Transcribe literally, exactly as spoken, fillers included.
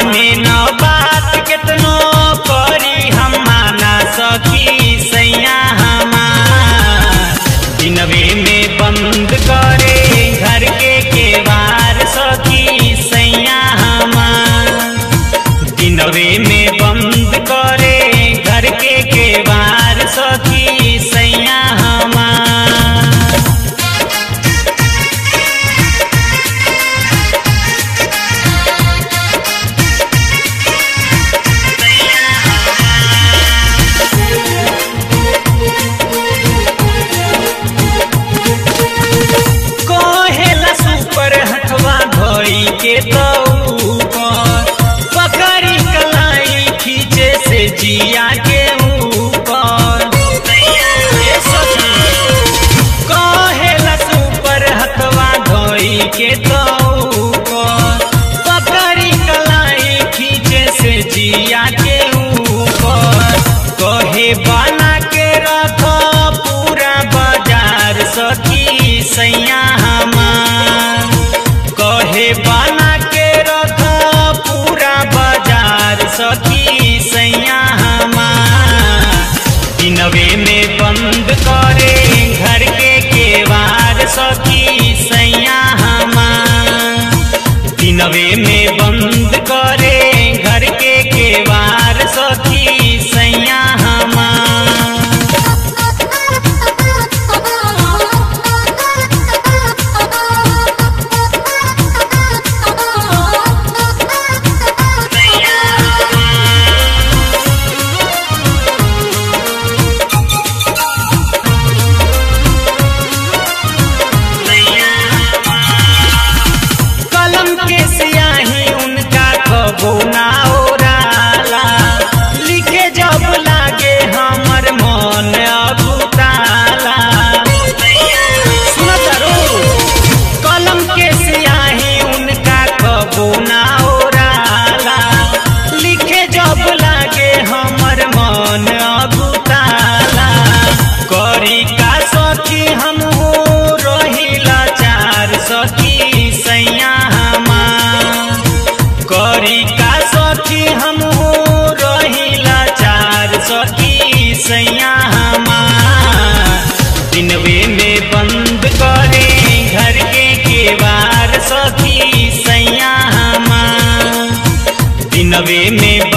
माने न बात कितनो करी हम माना सखी सैया हमार दिनवे में बंद करे घर के केवार सखी सैया हमार दिनवे में बंद करे घर के केवार सखी सैया हमार। के तो पकड़ी कलाई खींचे से जिया के ऊपर कहेला सुपर हथवा धोई के तो पकड़ी कलाई खींचे से जिया के ऊपर कहे बना के रख पूरा बाजार सखी सैया हमार कहे बना के रख पूरा बाजार सखी सैया हमार दिनवे में बंद करे घर के केवार सखी सैया हमार दिनवे में बंद करे घर के केवार सखी सैया हमार। ना ओराला लिखे जब लागे हमर मन अबुताला सुनत रो कलम के स्याही उनका कबो ना ओराला लिखे जब लागे हमर मन अबुताला करी का सखी हम हो रहिला चार सखी सैया हमार करी का सखी हम हो रहिला चार सखी सैया हमार दिनवे में बंद करे घर के केवार सखी सैया हमार दिनवे में